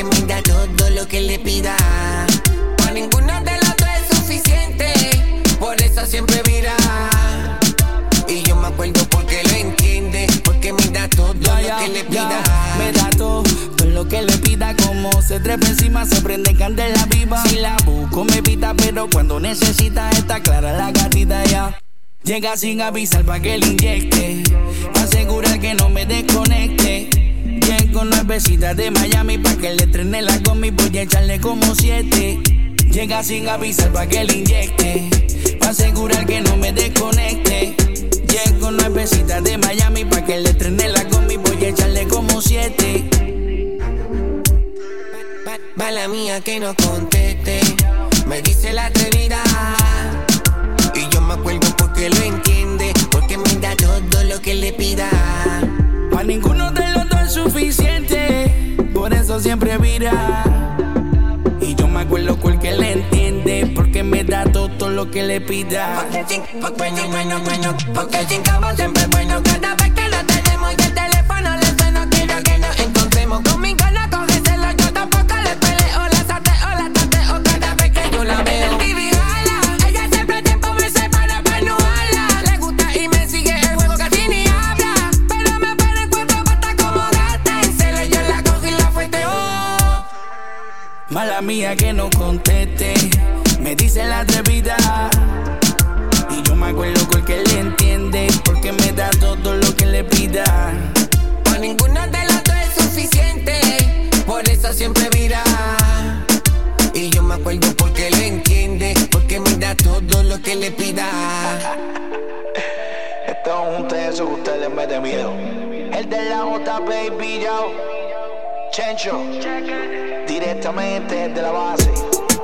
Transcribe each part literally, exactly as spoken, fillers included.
porque me da todo lo que le pida. Pa' ninguno de los dos es suficiente, por eso siempre vira. Y yo me acuerdo porque lo entiende, porque me da todo ya, lo ya, que le pida. Ya, me da todo, todo lo que le pida. Como se trepa encima, se prende candela viva. Si la busco me pita, pero cuando necesita está clara la gatita ya. Llega sin avisar pa' que le inyecte, pa' asegurar que no me desconecte. Llego nuevecita de Miami pa' que le estrene la combi, voy a echarle como siete. Llega sin avisar pa' que le inyecte, pa' asegurar que no me desconecte. Llego nuevecita de Miami pa' que le estrene la combi, voy a echarle como siete. Mala mía que no conteste, me dice la atrevida. Y yo me acuerdo porque lo entiende, porque me da todo lo que le pida. Pa' ninguno de los dos es suficiente, por eso siempre vira. Y yo me acuerdo porque le entiende, porque me da todo lo que le pida. Porque sin, porque bueno, bueno, bueno, porque sin cabo siempre es bueno. Cada vez que lo tenemos y el teléfono le suena, quiero que nos encontremos. Con mi gana cógeselo, yo tampoco le peleo, la sateo, la tateo cada vez que yo la veo. Mala mía que no conteste, me dice la atrevida. Y yo me acuerdo porque le entiende, porque me da todo lo que le pida. Pa' ninguno de los dos es suficiente, por eso siempre vira. Y yo me acuerdo porque le entiende, porque me da todo lo que le pida. Esto es un teso que usted le mete miedo. El de la J, baby, yo. Chencho, directamente desde la base.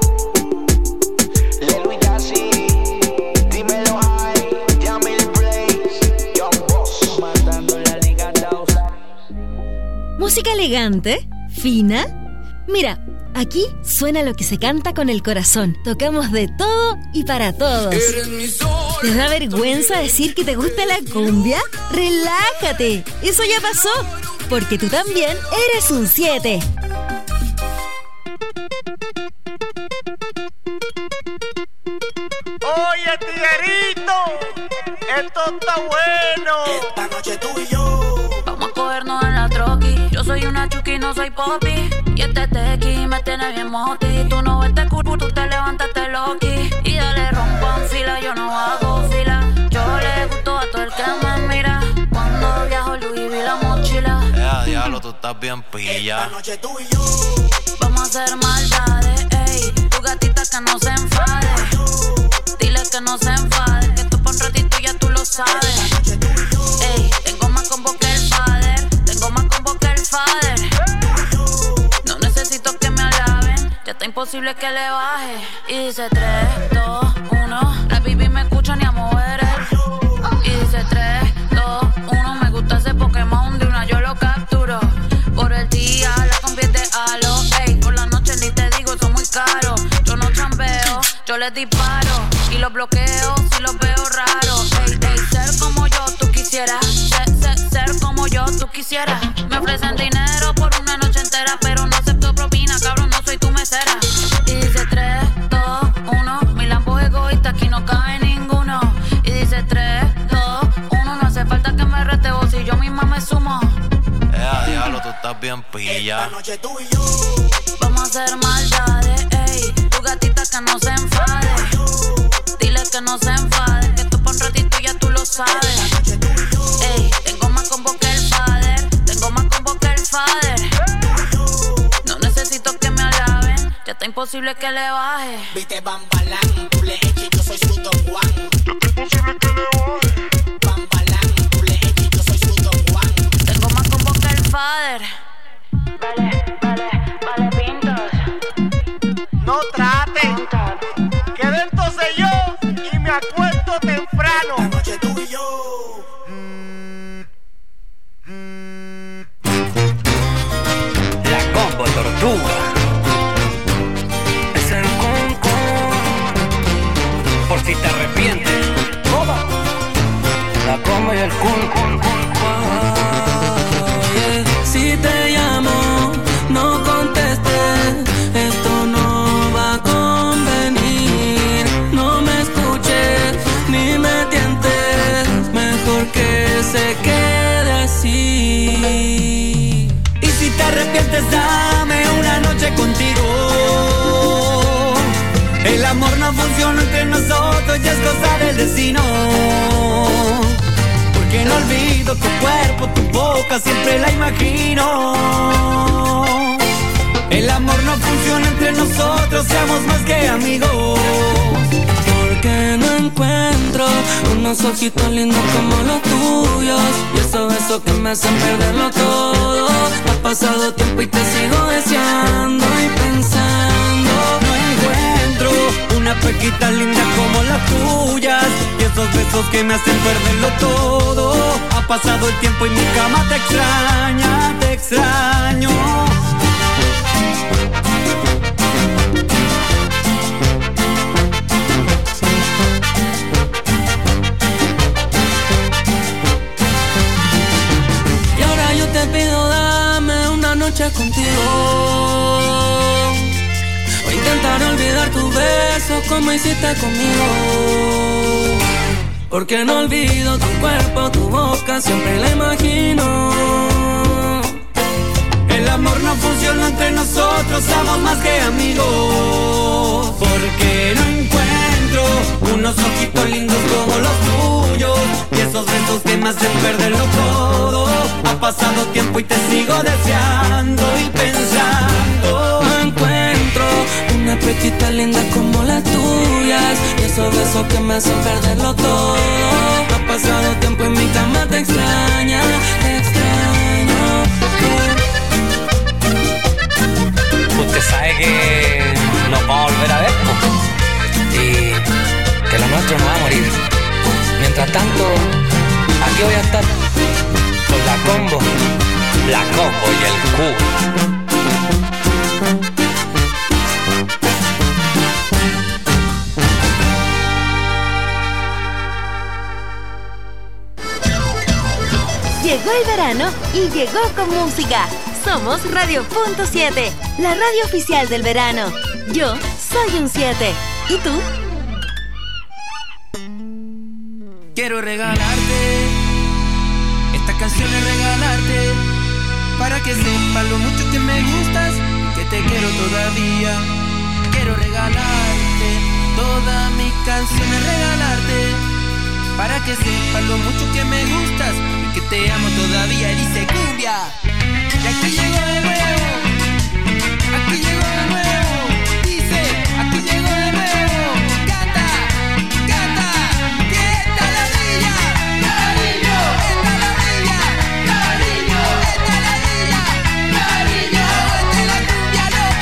Lelo y Yassi, dímelo high, Yamil Blaze, Young Boss, matando la liga dos. Música elegante, fina. Mira, aquí suena lo que se canta con el corazón. Tocamos de todo y para todos. ¿Te da vergüenza decir que te gusta la cumbia? ¡Relájate! Eso ya pasó, porque tú también eres un siete. Oye, tiguerito, esto está bueno. Esta noche tú y yo vamos a cogernos en la troqui. Yo soy una chuki, no soy popi. Y este tequi me tiene bien moti. Tú no ves este culo, tú te levantas, te loqui. Y dale rompan fila, yo no hago fila. Yo le gusto a todo el que me mira. Cuando viajo Louis vi la mochila. Eh, diablo, tú estás bien pilla. esta noche tú y yo Vamos a hacer maldades, ey. Tu gatita que no se enfade. Dile que no se enfade, que esto pa' un ratito ya tú lo sabes. Ey, tengo más combo que el father. Tengo más combo que el father. No necesito que me alaben, ya está imposible que le baje. Y dice tres, dos, uno. La baby me escucha ni a mover él. Y dice tres, dos, uno. Me gusta ese Pokémon, de una yo lo capturo. Por el día la convierte a lo, ey. Por la noche ni te digo, son muy caros. Yo no chambeo, yo les disparo. Y los bloqueo si los veo raros. Ey, ey, ser como yo tú quisieras. Ser, ser, ser como yo tú quisieras. Me ofrecen dinero por una noche entera, pero no acepto propina, cabrón, no soy tu mesera. Y dice tres, dos, uno. Mi Lambo egoísta, aquí no cabe ninguno. Y dice tres, dos, uno. No hace falta que me reteo si yo misma me sumo. Eh, diablo, tú estás bien pilla. esta noche tú y yo Vamos a hacer maldades, ey. Tu gatita que no se enfade. Dile que no se enfade, que esto pa' un ratito ya tú lo sabes. Ey, tengo más combo que el father. Tengo más combo que el father. No necesito que me alaben, ya está imposible que le baje. viste Bambalán, tú le eches, yo soy su Don Juan. Ya está imposible que le baje. Bambalán, tú le eches, yo soy su Don Juan. Tengo más combo que el father. Vale, vale, vale, pintos. No trate, que dentro sé yo y me acuesto temprano. Esta noche tú y yo La combo tortuga. Es el concon. Por si te arrepientes. La combo y el cun, cun, cun, cun. Si te llamo esto ya es cosa del destino. Porque no olvido tu cuerpo, tu boca, siempre la imagino. El amor no funciona entre nosotros, seamos más que amigos. Porque no encuentro unos ojitos lindos como los tuyos, y esos besos que me hacen perderlo todo. Ha pasado tiempo y te sigo deseando y pensando. No encuentro una pequita linda como las tuyas, y esos besos que me hacen perderlo todo. Ha pasado el tiempo y mi cama te extraña, te extraño. Te pido dame una noche contigo, o intentar olvidar tus besos como hiciste conmigo. Porque no olvido tu cuerpo, tu boca, siempre la imagino. El amor no funciona entre nosotros, somos más que amigos. Porque no encuentro unos ojitos lindos como los tuyos, y esos besos que me hacen perderlo todo. Ha pasado tiempo y te sigo deseando y pensando. No encuentro una pechita linda como las tuyas, y esos besos que me hacen perderlo todo. Ha pasado tiempo y mi cama te extraña, te extraño. Usted sabe que nos vamos a volver a ver, ¿no? Y que lo nuestro no va a morir. Mientras tanto, aquí voy a estar con la combo, la combo y el Q. Llegó el verano y llegó con música. Somos Radio Punto siete, la radio oficial del verano. Yo soy un siete. ¿Y tú? Quiero regalarte esta canción, es regalarte, para que sepas lo mucho que me gustas y que te quiero todavía. Quiero regalarte todas mis canciones, regalarte, para que sepas lo mucho que me gustas y que te amo todavía. Y dice cumbia. Y aquí llegó de nuevo, aquí llegó de nuevo, dice, aquí llegó de nuevo, canta, canta, que esta la niña, cariño, esta la niña, cariño, esta la niña, cariño, esta la cumbia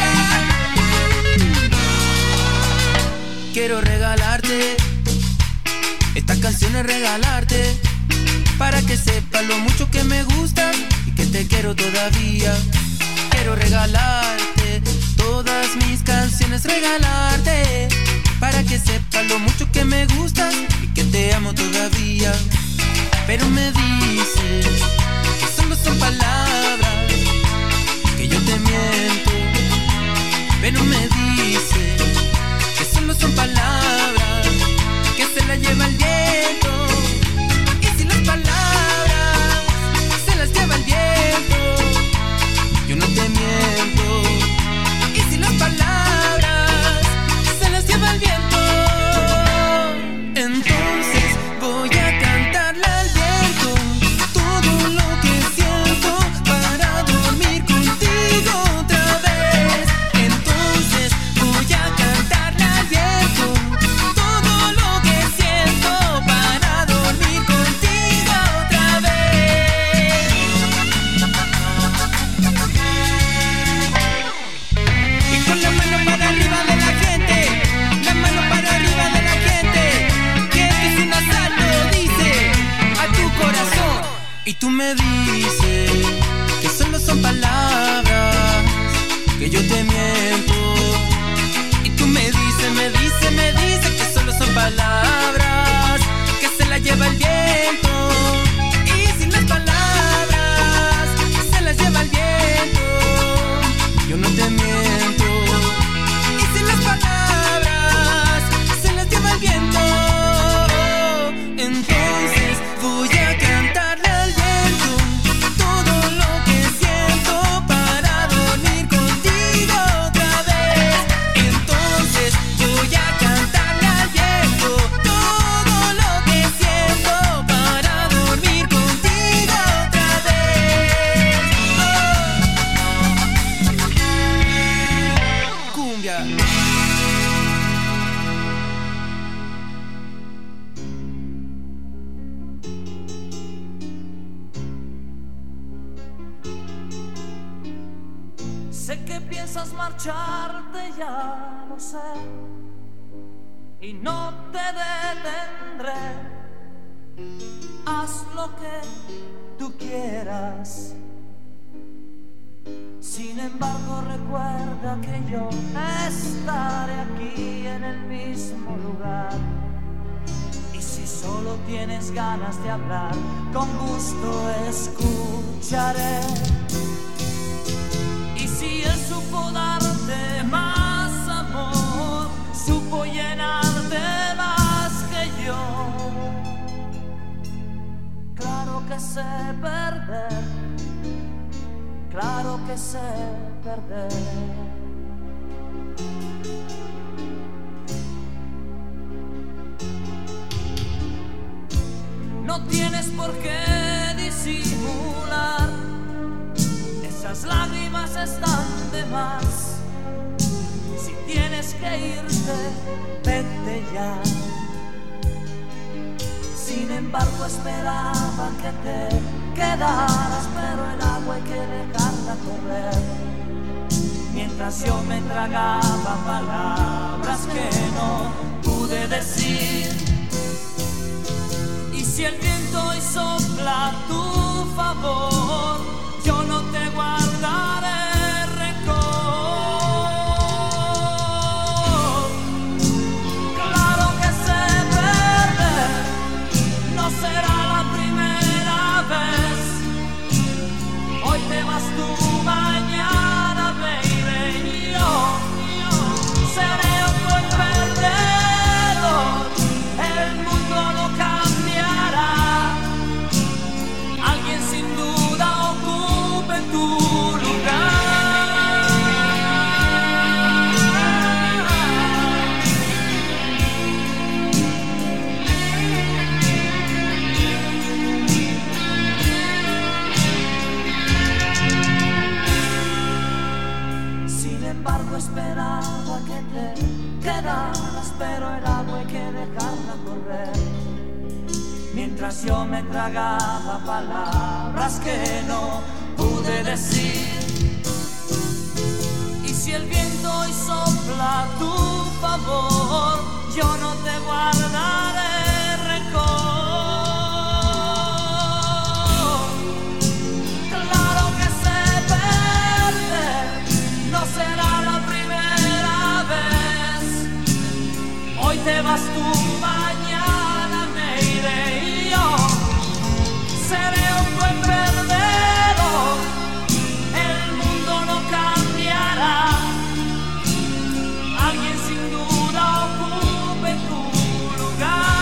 loca. Quiero regalarte esta canción, es regalarte, para que sepas lo mucho que me gusta y que te quiero todavía. Quiero regalarte todas mis canciones, regalarte, para que sepas lo mucho que me gustas y que te amo todavía. Pero me dices que solo son palabras, que yo te miento. Pero me dices que solo son palabras, que se las lleva el viento. Y si las palabras se las lleva el viento, yo no te miento. Y si las palabras se las lleva el viento, entonces voy a cantarle al viento todo lo que siento para dormir contigo otra vez. Entonces voy a cantarle al viento todo lo que siento para dormir contigo otra vez. Y con la mano para arriba de la gente, la mano para arriba de la gente, que esto es un asalto, dice, a tu corazón. Y tú me dices que solo son palabras, que yo te miento. Y tú me dices, me dices, me dices que solo son palabras, que se las lleva el viento. Y si las palabras se las lleva el viento, yo no te miento. Y si las palabras se las lleva el viento, entonces voy a cantarle al viento todo lo que siento para dormir contigo Yeah. Sé que piensas marcharte, ya lo sé, y no te detendré. Haz lo que tú quieras. Sin embargo, recuerda que yo estaré aquí en el mismo lugar. Y si solo tienes ganas de hablar, con gusto escucharé. Y si él supo darte más amor, supo llenarte más que yo. Claro que sé perder, claro que sé perder. No tienes por qué disimular, esas lágrimas están de más. Si tienes que irte, vete ya. Sin embargo, esperaba que te quedaras, pero el agua hay que dejarla correr. Mientras yo me tragaba palabras que no pude decir. Y si el viento hoy sopla a tu favor, yo no te guardaré rencor. Claro que sé perder, no será la primera vez. Hoy te vas tú, mañana, baby. Yo, yo seré un buen perdedor. El mundo no cambiará. Alguien sin duda ocupe tu lugar. Sin embargo, esperaba que te quedaras, pero el agua hay que dejarla correr. Mientras yo me tragaba palabras que no pude decir. Y si el viento hoy sopla a tu favor, yo no te guardaré rencor. Claro que sé perder, no será la primera vez. Hoy te vas tú, mañana me iré. Y yo seré un buen perdedor. El mundo no cambiará. Alguien sin duda ocupe tu lugar.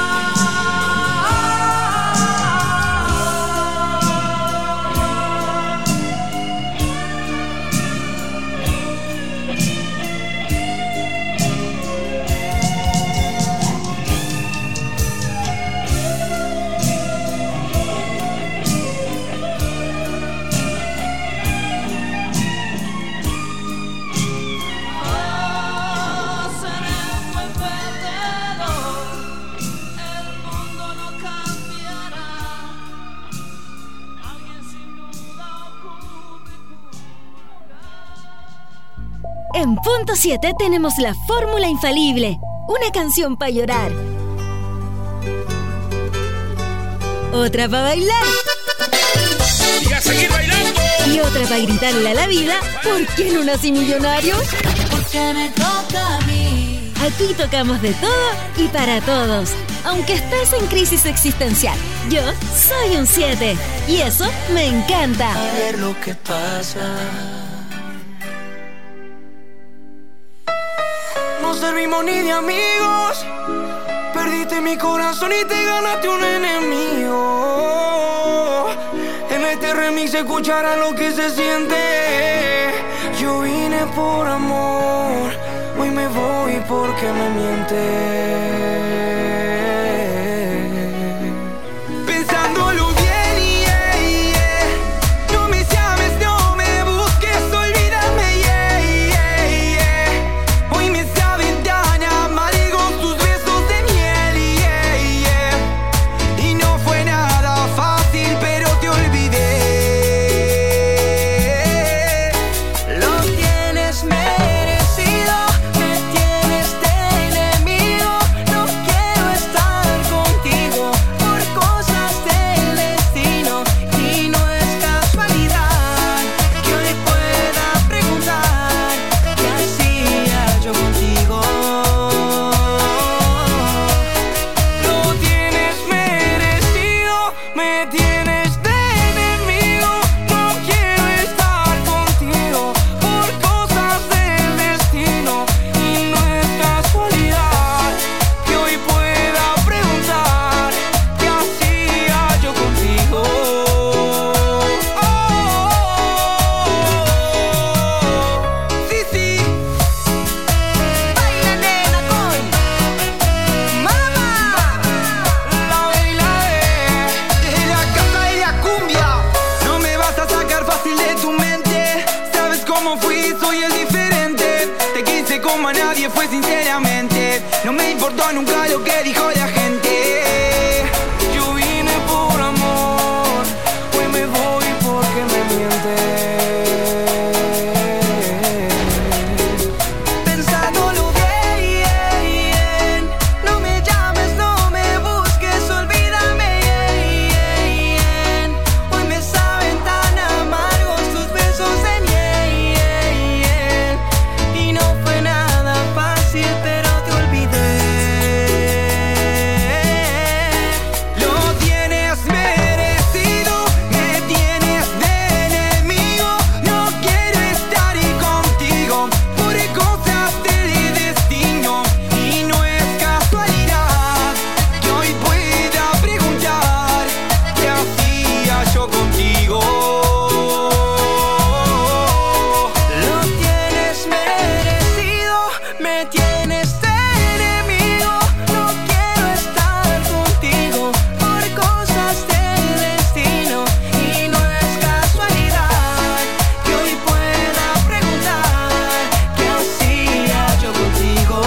Oh, seré un buen perdedor. El mundo no cambiará. Alguien sin duda ocupe tu lugar. En punto siete tenemos la fórmula infalible. Una canción para llorar. Otra para bailar. Y a seguir bailando. Y otra para gritarle a la vida, ¿por qué no nací millonario? Porque me toca a mí. Aquí tocamos de todo y para todos. Aunque estés en crisis existencial, yo soy un siete. Y eso me encanta. A ver lo que pasa. No servimos ni de amigos. Perdiste mi corazón y te ganaste un enemigo. En este remix se escuchará lo que se siente. Yo vine por amor, hoy me voy porque me mientes. Pensándolo bien, yeah, yeah. No me llames, no me busques, olvídame, yeah, yeah, yeah. como a nadie fue sinceramente. No me importó nunca lo que dijo la gente. Yo vine por amor, hoy me voy porque me mientes. Pensándolo bien, no me llames, no me busques, olvídame. Hoy me saben tan amargos tus besos de miel. Y no fue nada fácil, pero te olvidé. Lo tienes merecido, me tienes de enemigo. No quiero estar contigo por cosas del destino. Y no es casualidad que hoy pueda preguntar qué hacía yo contigo. Lo tienes merecido, me tienes de enemigo. No quiero estar contigo por cosas del destino. Y no es casualidad que hoy pueda preguntar qué hacía yo contigo.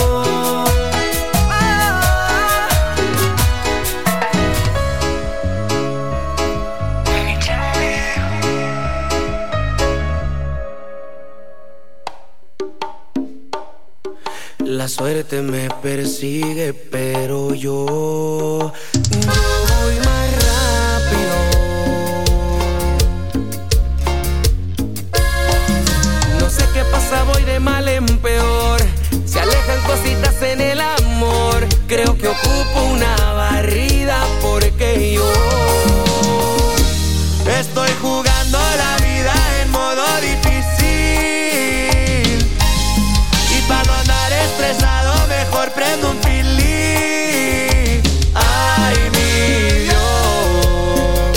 La suerte me persigue, pero yo, yo voy más rápido. No sé qué pasa, voy de mal en peor. Se alejan cositas en el amor. Creo que ocupo una barrida porque yo estoy jugando la vida en modo difícil. Y para no andar estresado, mejor prendo un feeling. Ay, mi Dios,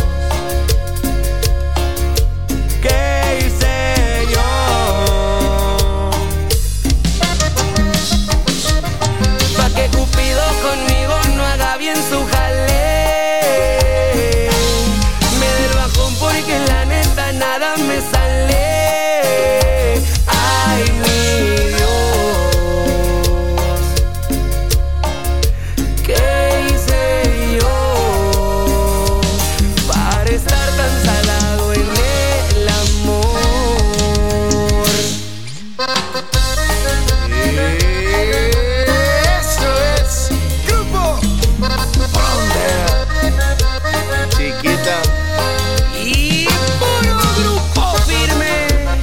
¿qué hice yo? Pa' que Cupido conmigo no haga bien su jale. Me dé el bajón porque la neta nada me sale. Ay, mi Dios, ¿qué hice yo para estar tan salado en el amor? Eso es Grupo Frontera. Chiquita. Y puro grupo firme.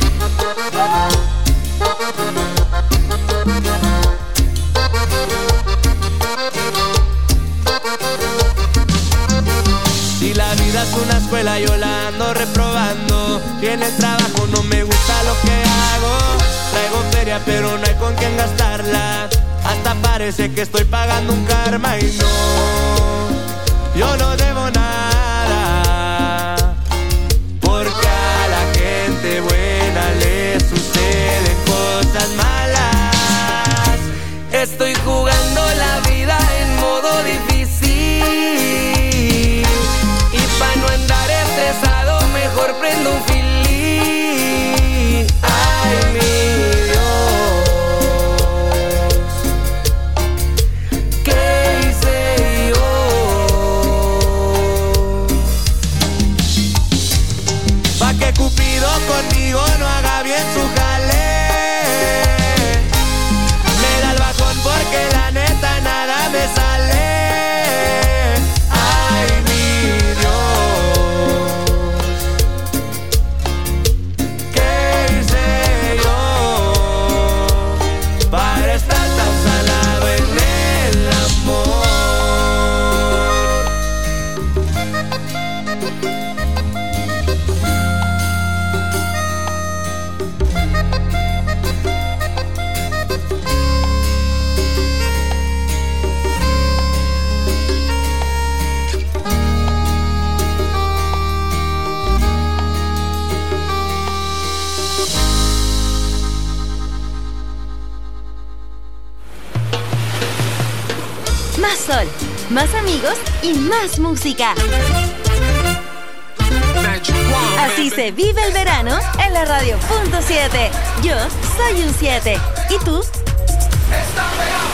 Si la vida es una escuela, yo la ando reprobando. Y en el trabajo no me gusta lo que hago. Traigo feria, pero no hay con quién gastarla. Hasta parece que estoy pagando un karma y no, yo no debo nada. Porque a la gente buena le suceden cosas malas. Estoy jugando la vida en modo difícil. Y pa' no andar estresado, mejor prendo un feeling. Ay, mi Dios, ¿qué hice yo? Pa' que Cupido conmigo no haga bien su jale. Me da el bajón porque la neta nada me sale. Ay, mi Dios, ¿qué hice yo para estar tan salado en el amor? Más sol, más amigos y más música. Así se vive el verano en la radio punto siete. Yo Soy un siete. ¿Y tú? Está pegado.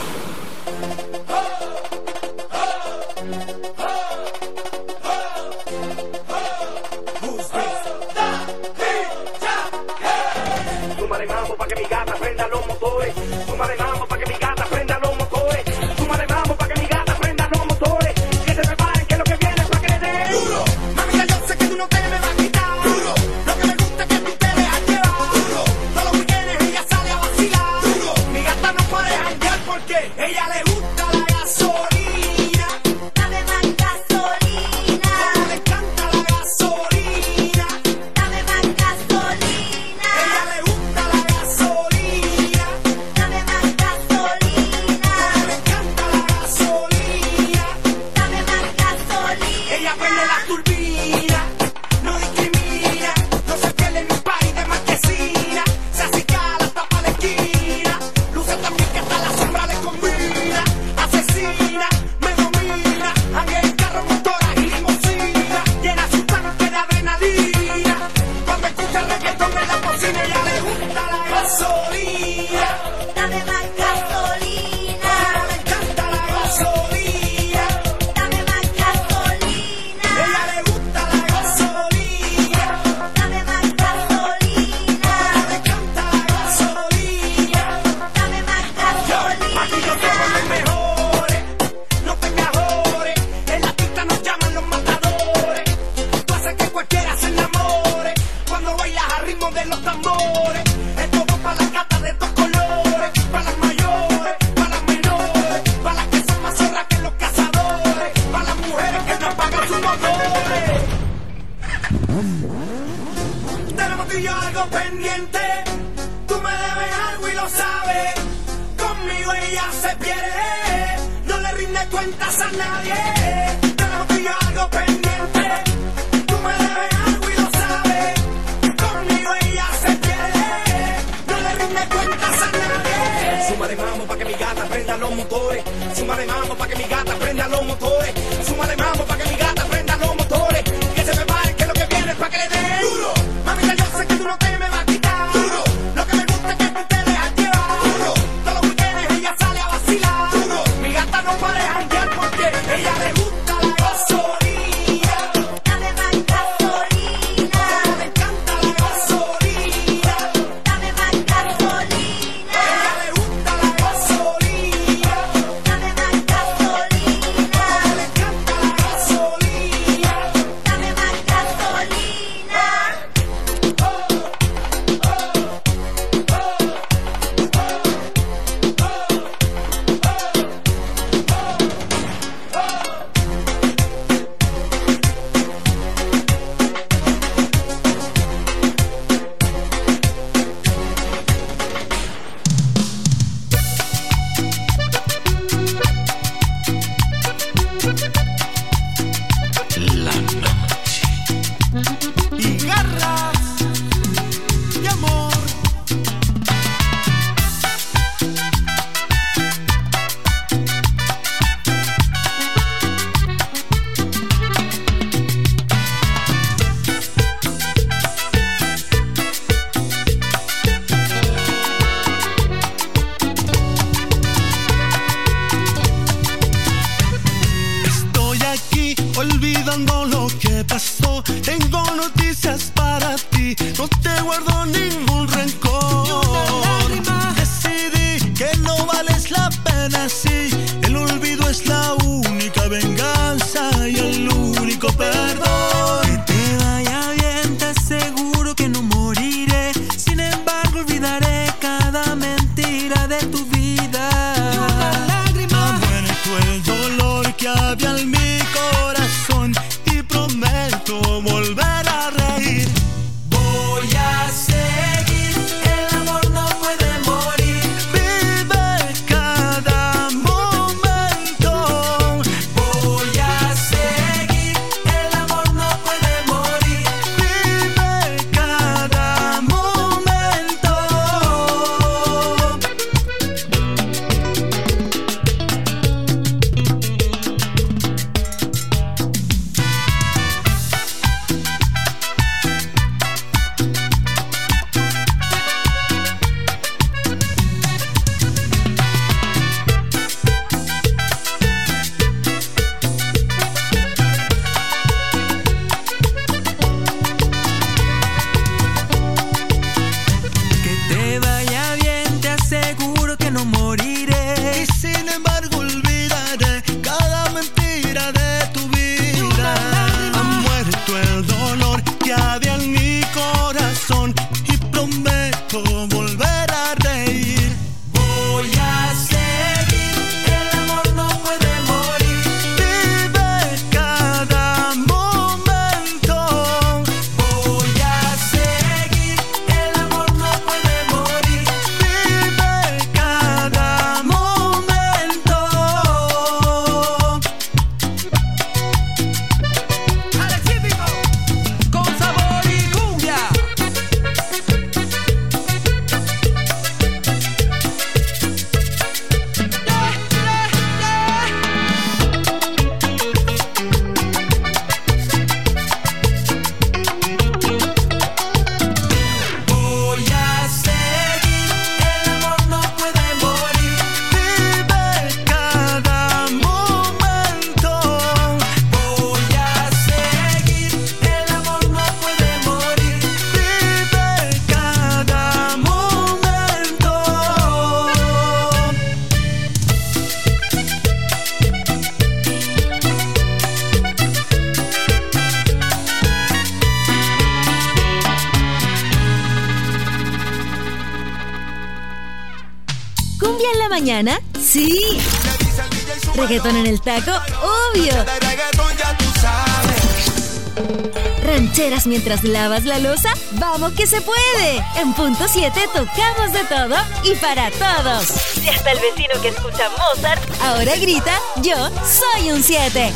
Súmale mambo pa' que mi gata prenda los motores. Súmale mambo pa' que mi gata prenda los motores. Súmale mambo pa' que mi gata prenda los motores. Que se preparen que lo que viene es pa' que le den duro. Mami, ya yo sé que tú no te me vas a quitar duro. Lo que me gusta es que tú te dejas llevar duro. Todos los weekends ella sale a vacilar duro. Mi gata no puede janguear porque ella le gusta la gasolina. Dame más gasolina. Como le encanta la gasolina. Dame más gasolina. Ella le gusta la gasolina. Dame más gasolina. Como le encanta la gasolina. Dame más gasolina. Ella prende la turbina, no discrimina, no se pierde en un party de marquesina, se acicala hasta pa' la esquina, luce también que hasta la sombra le combina, asesina, me domina, anda en carro, motora y limusina, llena su tanque de adrenalina, cuando escucha el reggaetón en la cocina, ella le gusta la gasolina, Dame más gasolina. como le encanta la gasolina. Dame más gasolina. Ella le gusta la gasolina, Dame más gasolina. le encanta la gasolina. Dame más gasolina. Aquí yo tengo los mejores, no te me ajores. En la pista nos llaman los matadores. Tú haces que cualquiera se enamore cuando bailas al ritmo de los tambores. Es todo para las gatas de estos colores, para las mayores, para las menores, para las que son más zorras que los cazadores, para las mujeres que no apagan sus motores. Tenemos tú y yo algo pendiente. Tú me debes algo y lo sabes. Conmigo ella se pierde. No le rinde cuentas a nadie. Tenemos tú y yo algo pendiente. Tú me debes algo y lo sabes. Conmigo ella se pierde. No le rinde cuentas a nadie. Súmale mambo pa' que mi gata prenda los motores. Súmale mambo pa' que mi gata prenda los motores. Súmale mambo pa' que mi gata prenda los motores. Que se preparen que lo que viene es pa' que le den duro. Mami, ya yo sé que tú no te me vas a quitar duro. Lo que me gusta es que tú te dejas llevar duro. Todos los weekends ella sale a vacilar duro. Mi gata no para de janguear porque ella le gusta la gasolina. Dame más gasolina. Como le encanta la gasolina. Dame más gasolina. Ella le gusta la gasolina. Dame más gasolina. Como le encanta la gasolina. ¿Cumbia en la mañana? ¡Sí! ¿Reggaetón en el taco? ¡Obvio! ¿Rancheras mientras lavas la loza? ¡Vamos que se puede! En Punto siete tocamos de todo y para todos. Y hasta el vecino que escucha Mozart ahora grita, yo soy un siete.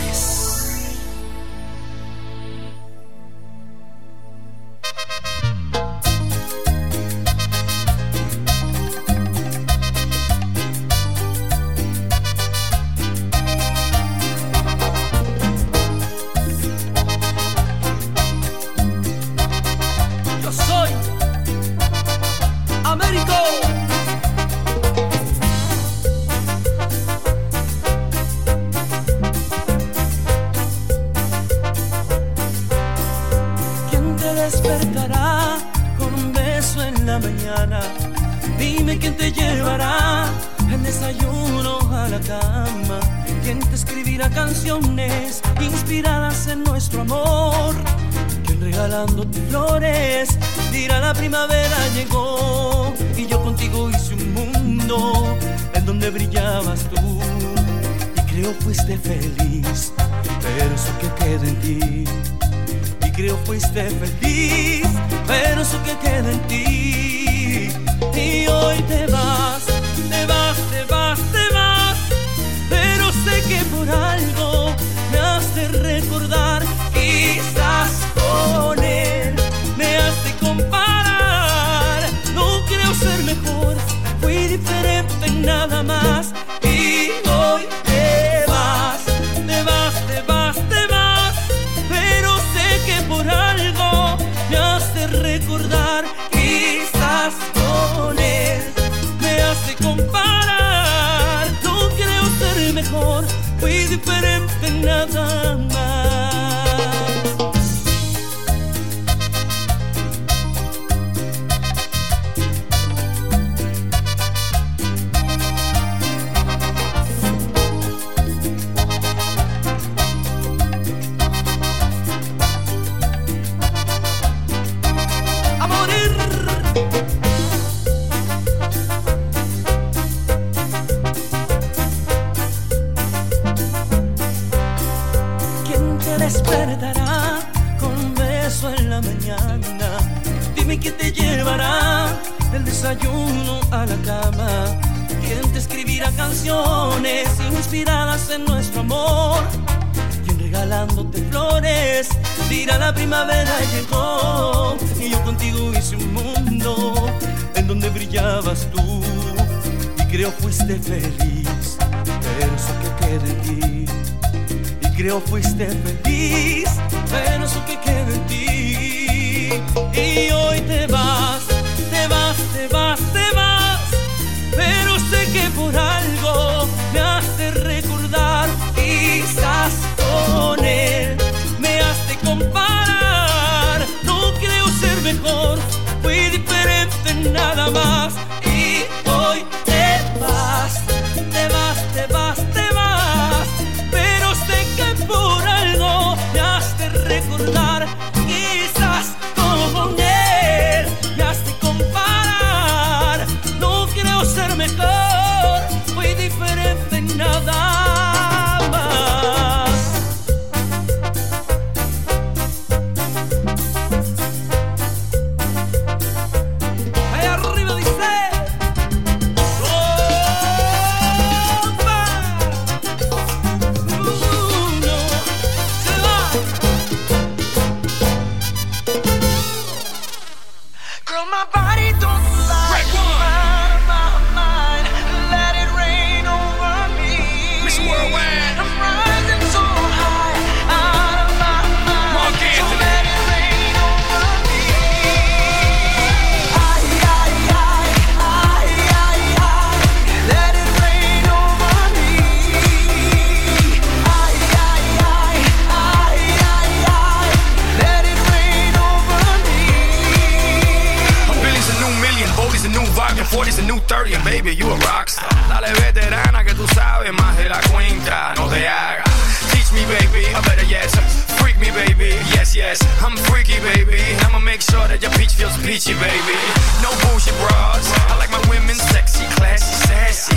forty's a new thirty and baby, you a rockstar. Dale veterana que tú sabes más de la cuenta, no te hagas. Teach me baby, I better yes. Freak me baby, yes yes. I'm freaky baby, I'ma make sure that your peach feels peachy baby. No bullshit bras, I like my women sexy, classy, sassy.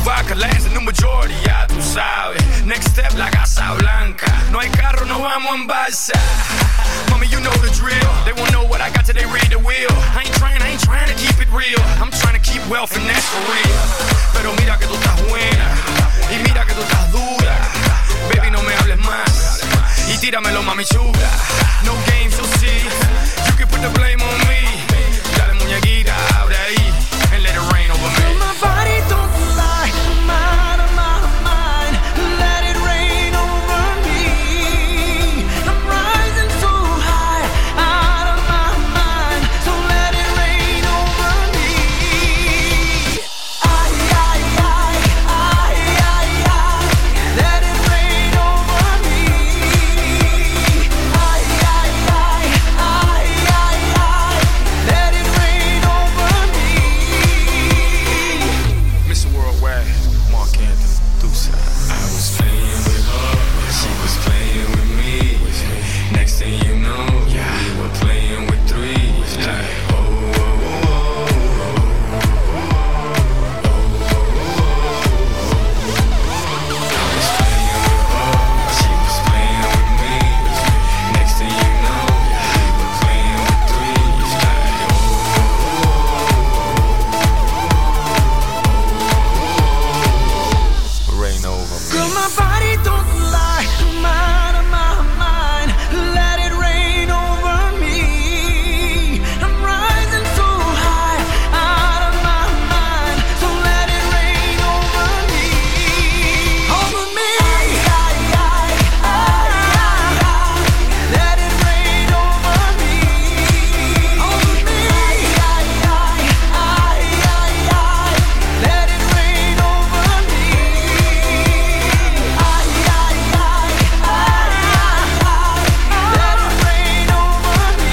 Bacalands en un majority, ya tú sabes. Next step, la Casa Blanca. No hay carro, no vamos en balsa. Mommy, you know the drill. They won't know what I got till they read the wheel. I ain't trying, I ain't trying to keep it real. I'm trying to keep wealth and that's for real. Pero mira que tú estás buena y mira que tú estás dura. Baby, no me hables más y tíramelo, mami chula. No games, you'll see. You can put the blame on me. Dale, muñequita, abre ahí and let it rain over me. My body don't lie, I'm out of my mind. Let it rain over me. I'm rising so high, out of my mind. So let it rain over me. Ay, ay, ay, ay, ay, ay. Let it rain over me. Ay, ay, ay, ay, ay, ay. Let it rain over me. Mister Worldwide, Mark Anthony, Deuce. I was playing with her, she was playing with me. Next thing you know, we were playing with three. Like, oh, oh, oh, I was playing with her, she was playing with me. Next thing you know, we were playing with three. Like, rain over me. Girl, my body don't lie, I'm out of my mind. Let it rain over me. I'm rising so high, out of my mind. So let it rain over me. Over me. Ay, ay, ay, ay, ay, ay. Let it rain over me. Over me. Ay, ay, ay, ay, ay, ay. Let it rain over me. Ay, ay, ay, ay, ay, ay. Let it rain over me.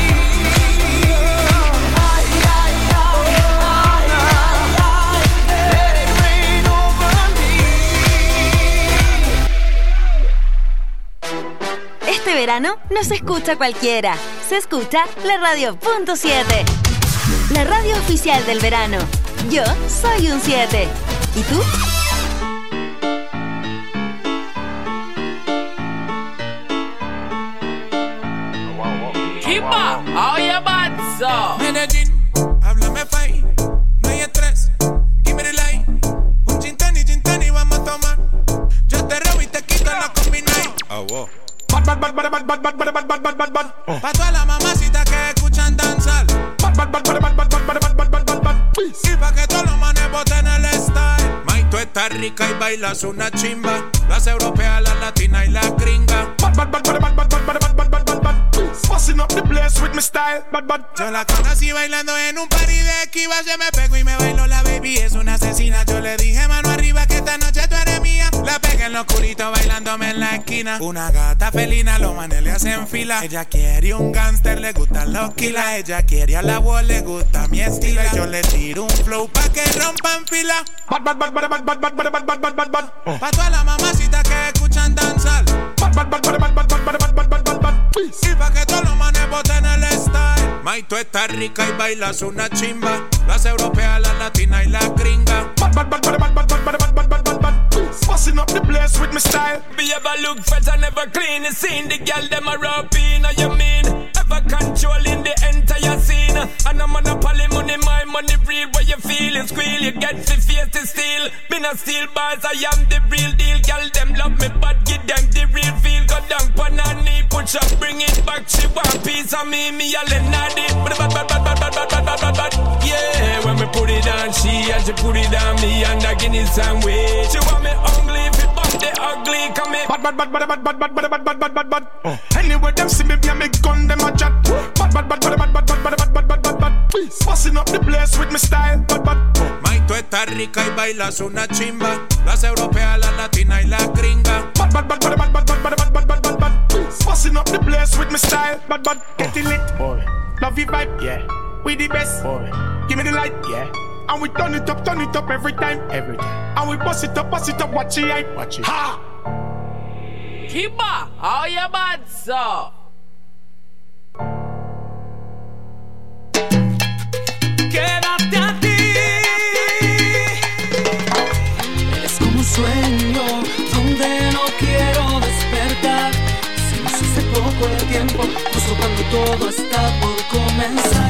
Ay, ay, ay, ay, ay, ay. Let it rain over me. Este verano no se escucha cualquiera, se escucha la radio punto siete. La radio oficial del verano. Yo soy un siete. ¿Y tú? Kimba, how you bad so? Medellín, háblame fai, no hay estrés, give me the light. Un gin tonic, gin tonic, vamos a tomar. Yo te robo y te quito la combinay. Oh, wow. Bad, bad, bad, bad, bad, bad, bad, bad, bad, bad, bad, bad. Pa' todas las mamacitas que escuchan danzar. Bad, bad, bad, bad, bad, bad, bad, bad, bad, bad, bad, bad. Y pa' que todos los manes boten el style. May, tú estás rica y bailas una chimba. Las europeas, las latinas y las gringas. Bad, bad, bad, bad, bad, bad, bad, bad, bad, bad, bad, bad. Busting up the place with my style. Bad, bad. Yo la conocí bailando en un party de Esquiva. Se me pegó y me bailó la baby. Es una asesina. Yo le dije mano arriba que esta noche tú eres mía. La pegué en lo oscurito bailándome en la esquina. Una gata felina, los manes le hacen fila. Ella quiere un gangster, le gustan los kilas. Ella quiere a la wall, le gusta mi estilo. Y yo le tiro un flow pa' que rompan fila. Bad, bad, bad, bad, bad, bad, bad, bad, bad, bad, bad, bad. Pa' todas las mamacitas que escuchan danzar. Bad, bad, bad, bad, bad, bad, bad, bad, bad, bad, bad, bad. Y pa' que todos los manes boten el style. May, tú estás rica y bailas una chimba. Las europeas, las latinas y las gringas. Bad, bad, bad, bad, bad, bad, bad, bad, bad, bad, bad, bad. Busting up the place with my style. Be ever look fresh and never clean. You seen the girl them a rub in, you mean? Ever controlling the entire scene. And I'm monopoly money, my money real. Where you feel it squeal, you get the face to steal. Been a steel bars, I am the real deal. Girl them love me, but give them the real feel. Go down pan her knee, push up, bring it back. She want piece of me, me a let naughty. Bad, bad, bad, bad, bad, bad, bad, bad, bad, bad. Yeah, when me put it on she, and she put it on me, and I give it some way. She want me ugly, if it bump the ugly, come here. Bad, bad, bad, bad, bad, bad, bad, bad, bad, bad, bad, bad. Anyway, them see me, me a make gun, them a chat. Bad, bad, bad, bad, bad, bad, bad, bad, bad, bad, bad, bad. Busting up the place with my style. Bad, bad. May, tú estás rica y bailas una chimba. Las europeas, las latinas y las gringas. Bad, bad, bad, bad, bad, bad, bad, bad, bad, bad, bad, bad. Busting up the place with my style. Bad, bad. Get it lit, boy. Love your vibe, yeah. We the best, boy. Give me the light, yeah. And we turn it up, turn it up every time, every time. And we bust it up, bust it up, watch it hype, watch it. Ha! Kimba, how you bad so? Quédate a ti. sueño donde no quiero despertar. Se nos hace poco el tiempo, justo cuando todo está por comenzar.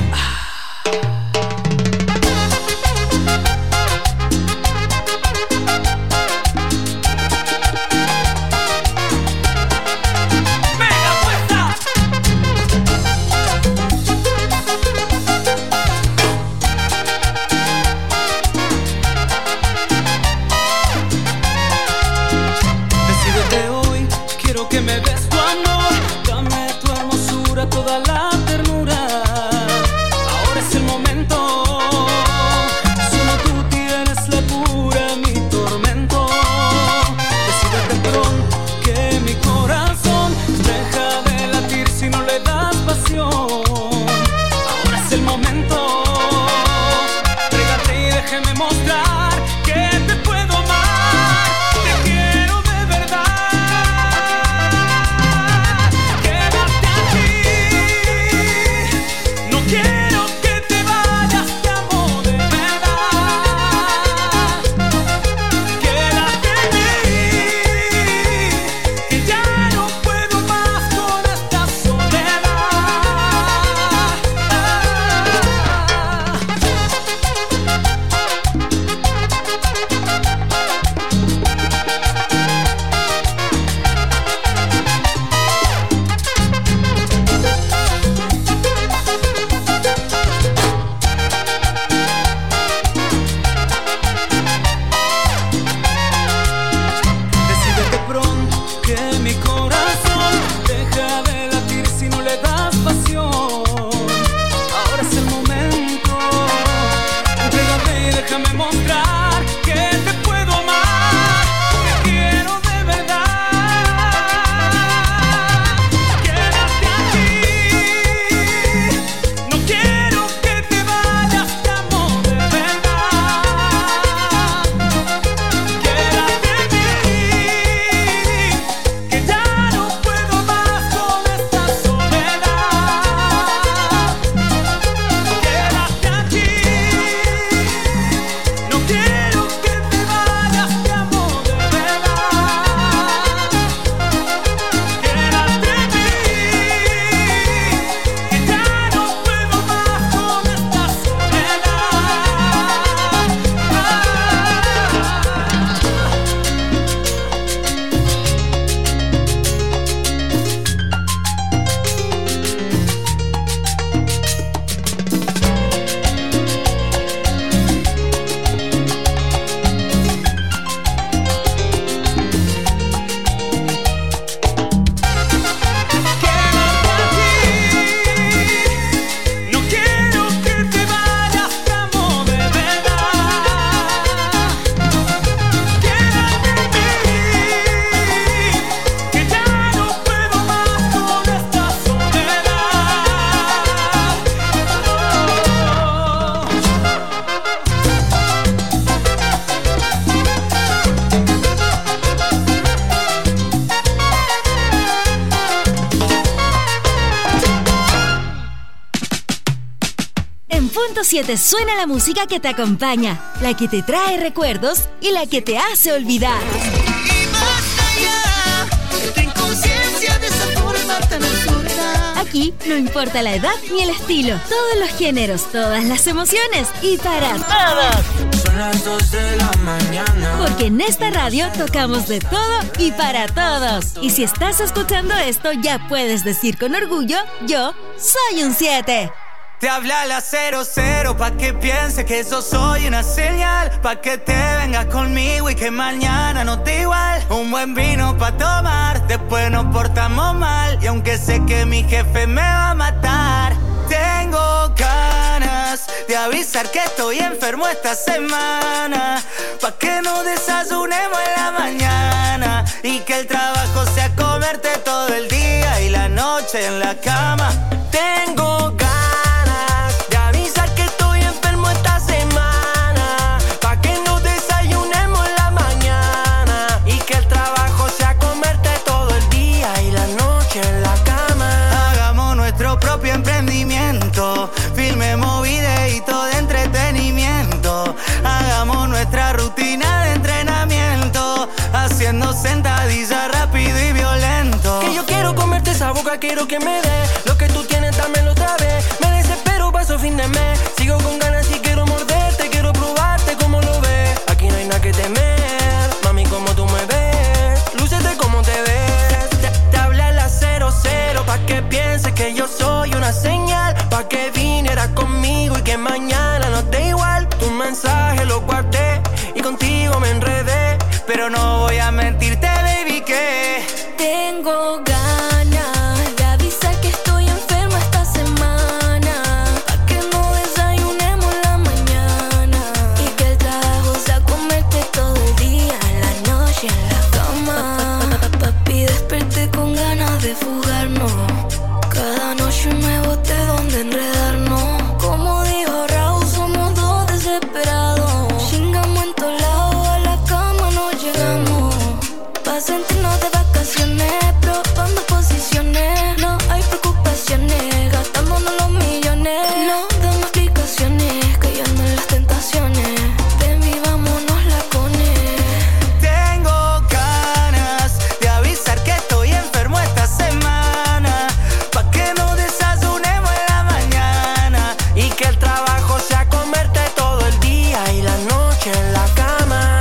siete suena la música que te acompaña, la que te trae recuerdos y la que te hace olvidar. Y basta ya de tu inconsciencia de esa forma tan absurda. Aquí no importa la edad ni el estilo, todos los géneros, todas las emociones y para todos. Son las dos de la mañana. Porque en esta radio tocamos de todo y para todos. Y si estás escuchando esto, ya puedes decir con orgullo, yo soy un siete. Te habla la cero cero pa' que piense que yo soy una señal, pa' que te vengas conmigo y que mañana no te igual. Un buen vino pa' tomar, después nos portamos mal. Y aunque sé que mi jefe me va a matar, tengo ganas de avisar que estoy enfermo esta semana, pa' que no desayunemos en la mañana y que el trabajo sea comerte todo el día y la noche en la cama. Tengo ganas filmemos videíto de entretenimiento, hagamos nuestra rutina de entrenamiento. haciendo sentadillas rápido y violento. Que yo quiero comerte esa boca, quiero que me dé lo que tú tienes, dámelo otra vez. Me desespero, paso fin de mes. Sigo con ganas y quiero morderte, quiero probarte como lo ves. Aquí no hay nada que temer, mami, como tú me ves. Lúcete como te ves. Te, te habla la cero cero pa' que pienses que yo soy una señal, pa' que vinieras conmigo y que mañana no te igual. Tu mensaje lo guardé y contigo me enredé, pero no voy a mentirte, baby, que tengo ganas de avisar que estoy enferma esta semana, pa' que no desayunemos la mañana y que el trabajo sea comerte todo el día, en la noche en la cama. Papi, desperté con ganas de fugarnos, cada noche un nuevo té donde enredarnos. Como dijo Raúl, somos dos desesperados, chingamos en todos lados, a la cama no llegamos, pa' sentirnos de vacaciones, probando posiciones. No hay preocupaciones, gastándonos los millones. No damos explicaciones, cayendo en las tentaciones. Ven, vivámonos la cone. tengo ganas de avisar que estoy enfermo esta semana, pa' que no desayunemos en la mañana y que el trabajo sea comerte todo el día y la noche en la cama.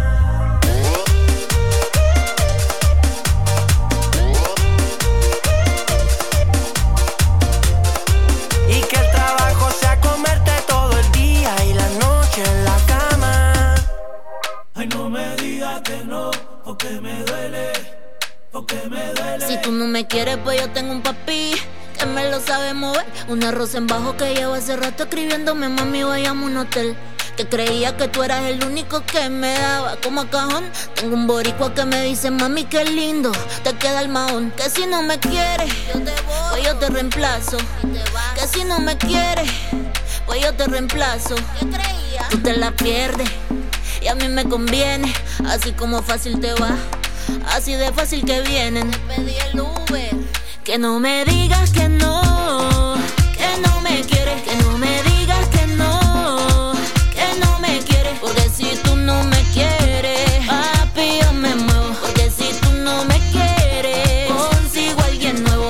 Y que el trabajo sea comerte todo el día y la noche en la cama. Ay, no me digas que no, porque me duele, porque me duele. Si tú no me quieres, pues yo tengo un papi que me lo sabe mover. Un arroz en bajo que llevo hace rato escribiéndome, mami, vayamos a un hotel. Que creía que tú eras el único que me daba como a cajón. Tengo un boricua que me dice, mami, qué lindo te queda el mahón. Que si no me quieres, yo te voy, pues yo te reemplazo. Que si no me quieres, pues yo te reemplazo. ¿Qué creías? Tú te la pierdes y a mí me conviene. Así como fácil te va, así de fácil que vienen. Te pedí el Uber. Que no me digas que no, que no me quieres. Que no me digas que no, que no me quieres. Porque si tú no me quieres, papi, yo me muevo. Porque si tú no me quieres, consigo a alguien nuevo.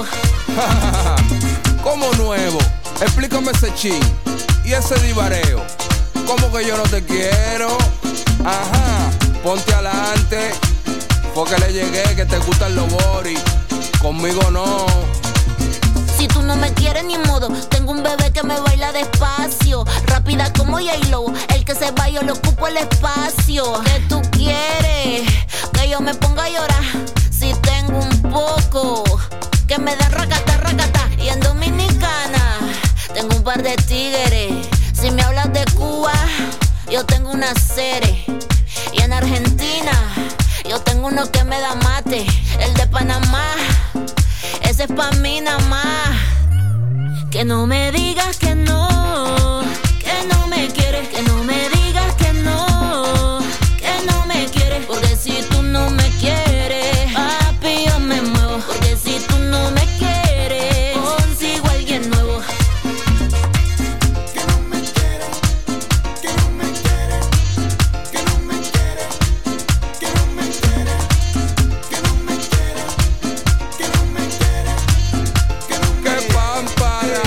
¿Cómo nuevo? Explícame ese chin y ese divareo. ¿Cómo que yo no te quiero? Ajá, ponte adelante, porque le llegué que te gustan los boris. Conmigo no. Si tú no me quieres ni modo, tengo un bebé que me baila despacio, rápida como J-Lo, el que se va yo le ocupo el espacio. ¿Qué tú quieres? Que yo me ponga a llorar. Si tengo un poco, que me den racata, racata. Y en Dominicana tengo un par de tigres. Si me hablas de Cuba, yo tengo una Cere. Y en Argentina yo tengo uno que me da mate. El de Panamá, ese es pa' mí nada más. Que no me digas que no, que no me quieres. Que no me digas que no, que no me quieres. Porque si tú no me quieres, papi, yo me muevo. Porque si tú no me quieres, consigo a alguien nuevo. Que no me quiere, que no me quiere, que no me quiere, que no me quiere, que no me quiere, que no me quiere, que no me quiere. ¡Qué pámpara!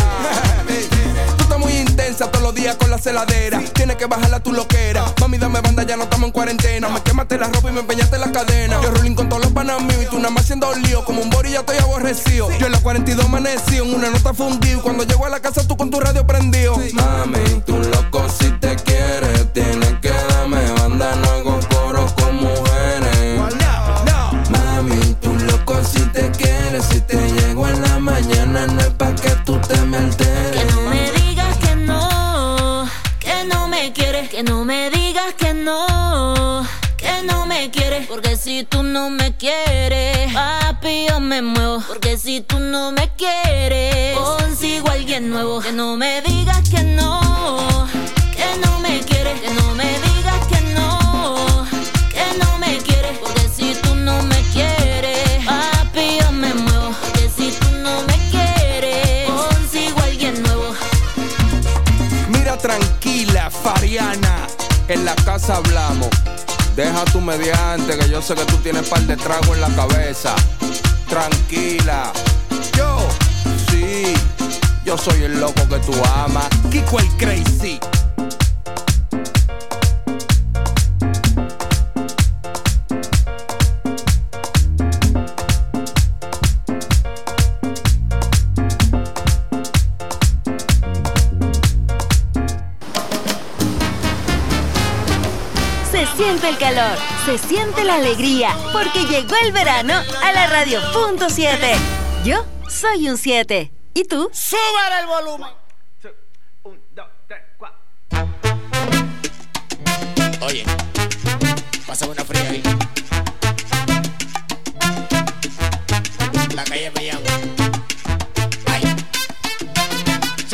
Tú estás muy intensa todos los días con la celadera. Tienes que bajarla tu loquera. Mami, dame banda, ya no estamos en cuarentena. Me quemaste la ropa y me empeñaste la cadena. Yo rolling con todos los panas míos y tú nada más haciendo lío. Como un bori ya estoy aborrecido. Yo en la cuarenta y dos amanecí en una nota fundido. Cuando llego a la casa tú con tu radio prendido. Mami, tú loco si te quieres. Tienes que darme banda, no hago coro con mujeres. Mami, tú loco si te quieres. Si te llego en la mañana no es pa' que tú te me alteres. Que no me digas que no, que no me quieres. Que no me digas que no, que no me quieres. Porque si tú no me quieres, papi, yo me muevo. Porque si tú no me quieres, consigo a alguien nuevo. Que no me digas que no, que no me quieres. Que no me digas que no, que no me quieres. Porque si tú no me quieres, papi, yo me muevo. Porque si tú no me quieres, consigo a alguien nuevo. Mira tranquila, Fariana, en la casa hablamos. Deja tu mediante, que yo sé que tú tienes par de trago en la cabeza. Tranquila. Yo, sí, yo soy el loco que tú amas. Kiko el Crazy. Se siente el calor, se siente la alegría, porque llegó el verano a la Radio Punto siete. Yo soy un siete. ¿Y tú? ¡Súbale el volumen! Oye, pásame una fría ahí. La calle me llama. Ay. Sí.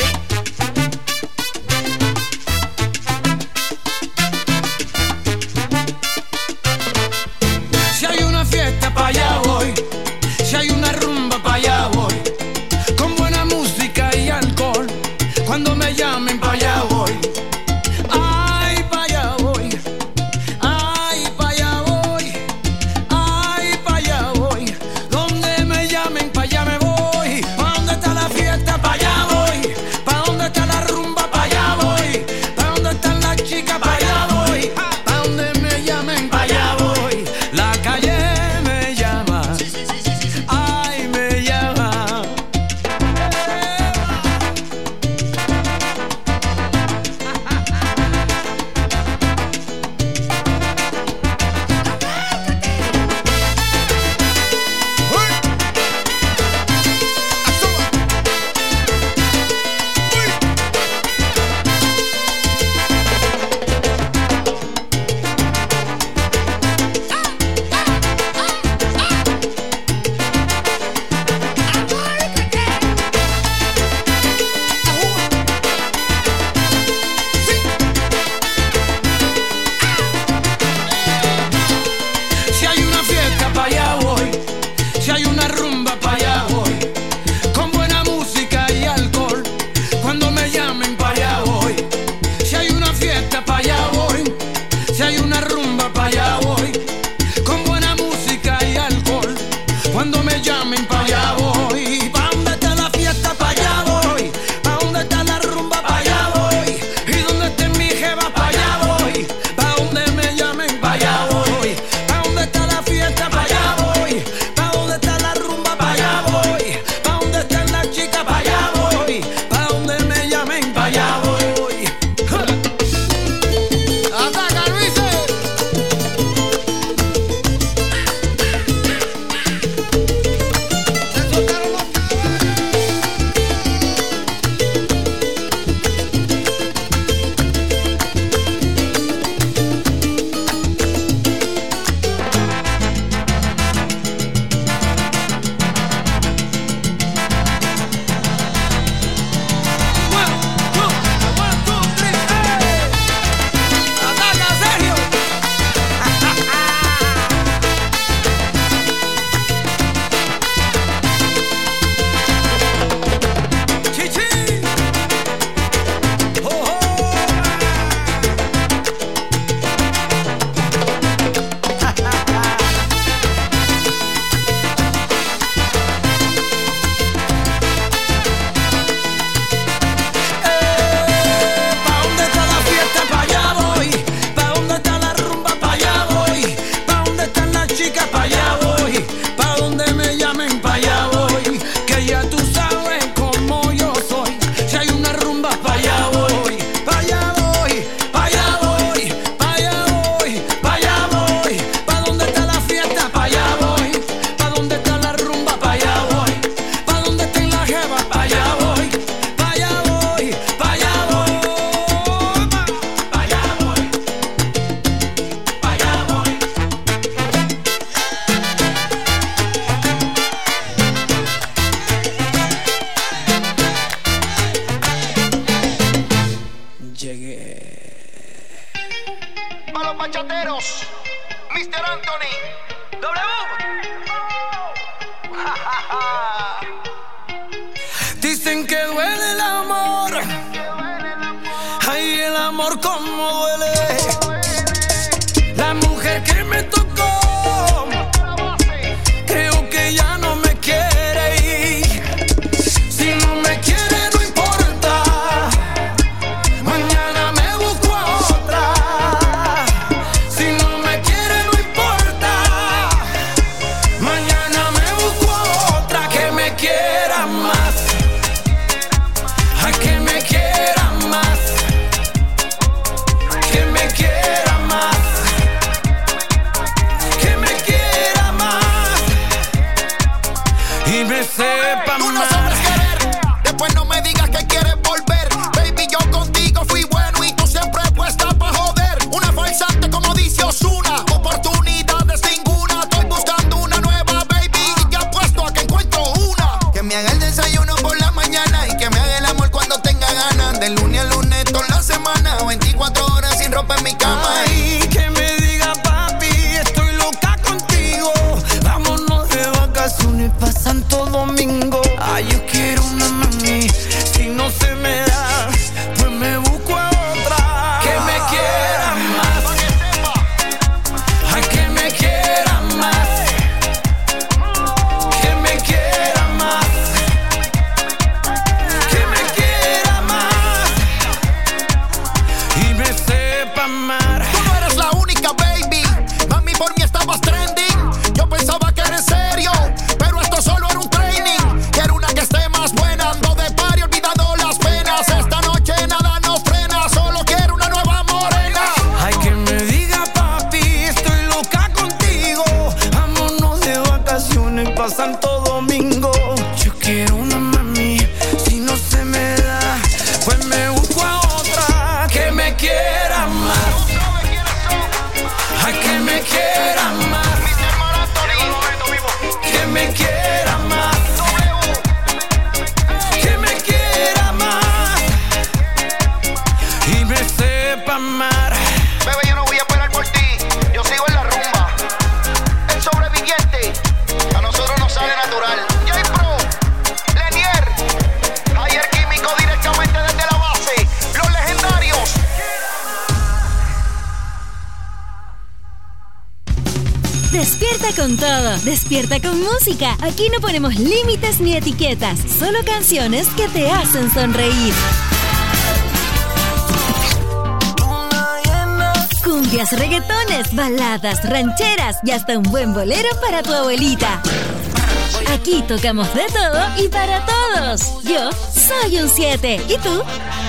Si hay una fiesta, pa' allá voy. Si hay una rumba, pa' allá voy. Con buena música y alcohol. Cuando me llamen, pa' allá voy. Ay, pa' allá voy. Ay, pa' allá voy. Ay, pa' allá voy. Donde me llamen, pa' allá me voy. ¿Pa' dónde está la fiesta? Pa' allá voy. ¿Pa' dónde está la rumba? Pa' allá voy. ¿Pa' dónde están las chicas? Pa' allá voy. ¿Pa' dónde me llamen? Pa' allá voy. La calle me llama. sepa Tú no más. sabes querer, después no me digas que quieres volver. Baby, yo contigo fui bueno y tú siempre puesta pa' joder. Una falsante como dice Ozuna, oportunidades ninguna. Estoy buscando una nueva baby y ya puesto a que encuentro una. Que me haga el desayuno por la mañana y que me haga el amor cuando tenga ganas. De lunes a lunes toda la semana, veinticuatro horas sin ropa en mi cama. Ay, que me diga papi, estoy loca contigo. Vámonos de vacaciones pa' Santo Domingo. Ay, yo quiero una mami, si no se me da, pues me busco a otra. Que me quiera más. Ay, que me quiera más. Que me quiera más. Que me quiera más. Y me sepa amar. Tú no eres la única, baby. Mami, por mí estabas trending. Yo pensaba que era en serio, pero esto solo era un training. Quiero una que esté más buena. Ando de party olvidando las penas. Esta noche nada nos frena. Solo quiero una nueva morena. Ay, que me diga papi, estoy loca contigo. Vámonos de vacaciones pa' Santo Domingo. Yo quiero una mami, si no se me da, pues me busco a otra. Que me quiera más. Ay, que me quiera más. Que me quiera más. Que me quiera más. Y me sepa amar. Bebé, yo no voy a esperar por ti. Yo sigo en la rumba. El sobreviviente, a nosotros nos sale natural. J-Pro, Lenier, Ayer Químico directamente desde la base. Los legendarios. Despierta con todo, despierta con música. Aquí no ponemos límites ni etiquetas, solo canciones que te hacen sonreír. Cumbias, reggaetones, baladas, rancheras y hasta un buen bolero para tu abuelita. Aquí tocamos de todo y para todos. Yo soy un siete. ¿Y tú?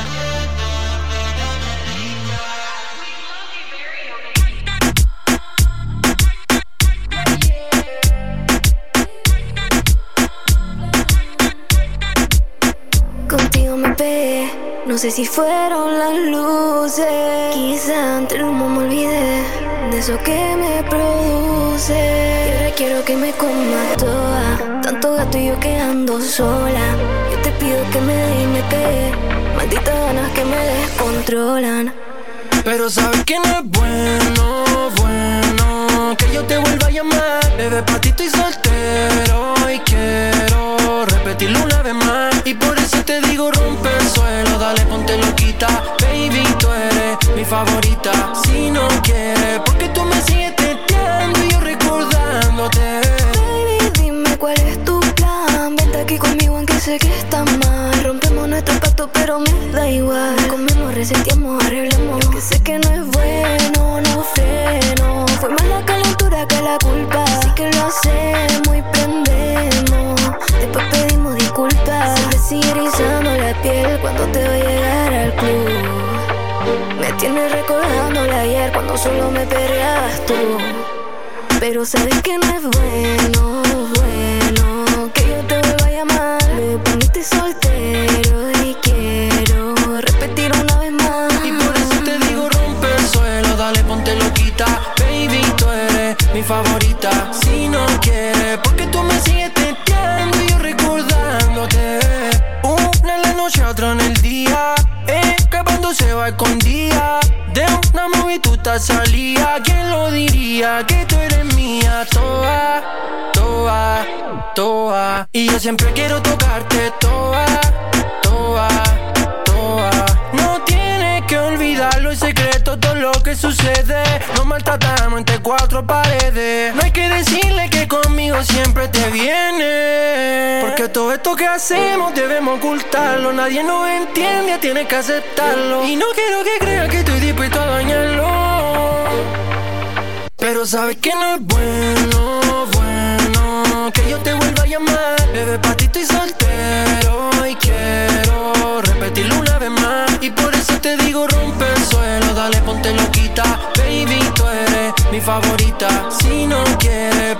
Contigo me pegué, no sé si fueron las luces. Quizá entre el humo me olvidé de eso que me produce. Y ahora quiero que me comas toda, tanto gato y yo quedando sola. Yo te pido que me dé y me pegue, malditas ganas que me descontrolan. Pero sabes que no es bueno, bueno que yo te vuelva a llamar. Bebé, pa' ti estoy soltero y quiero repetirlo una vez más. Y por eso te digo rompe el suelo, dale ponte loquita. Baby, tú eres mi favorita. Si no quieres, porque tú me sigues teteando y yo recordándote. Baby, dime cuál es tu plan. Vente aquí conmigo aunque sé que está mal. Rompemos nuestro pacto pero me da igual. Comemos, reseteamos, arreglamos. Es que sé que no es bueno, no freno. Fue más la calentura que la culpa. Así que lo hacemos y prendemos. Después pedimos disculpas. Se me sigue erizando la piel cuando te voy a llegar al club. Me tienes recordándola ayer cuando solo me perreabas tú. Pero sabes que no es bueno, bueno que yo te vuelva a llamar. Me poniste soltero y quiero repetir una vez más. Y por eso te digo rompe el suelo, dale ponte loquita. Baby, tú eres mi favorita. Si no quieres, porque tú me sigues teteando y yo recordándote. Una en la noche, otra en el día, escapándose va escondida. De una movie tú te salía. ¿Quién lo diría? Que tú eres mía. Toa, toa, toa. Y yo siempre quiero tocarte. Toa, toa, toa. No tienes que olvidarlo, el secreto, todo lo que sucede. Nos maltratamos entre cuatro paredes. No hay que decirle que conmigo siempre te viene. Porque todo esto que hacemos debemos ocultarlo. Nadie nos entiende, tienes que aceptarlo. Y no quiero que crean que estoy dispuesto a dañarlo. Pero sabes que no es bueno, bueno que yo te vuelva a llamar. Bebé, pa' ti estoy soltero y quiero repetirlo una vez más. Y por eso te digo rompe el suelo, dale ponte loquita. Baby, tú eres mi favorita. Si no quieres,